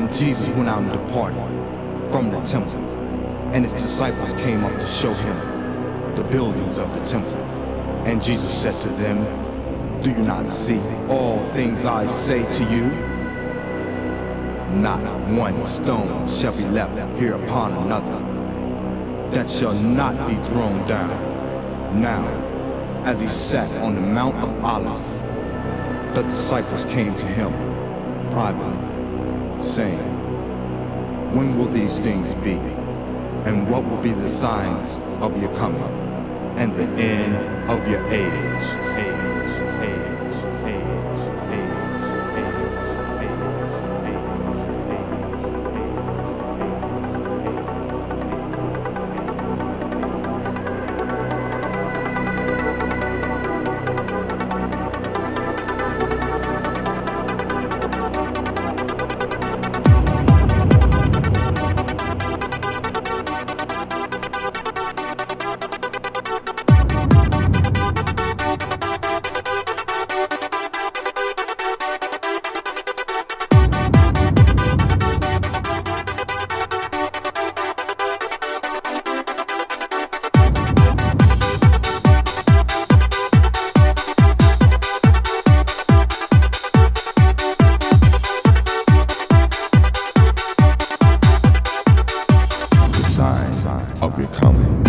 And Jesus went out and departed from the temple, and his disciples came up to show him the buildings of the temple. And Jesus said to them, "Do you not see all things I say to you? Not one stone shall be left here upon another that shall not be thrown down." Now, as he sat on the Mount of Olives, the disciples came to him privately, saying, "When will these things be? And what will be the signs of your coming and the end of your age?" Of your coming.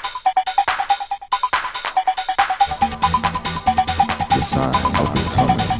The sign of your coming.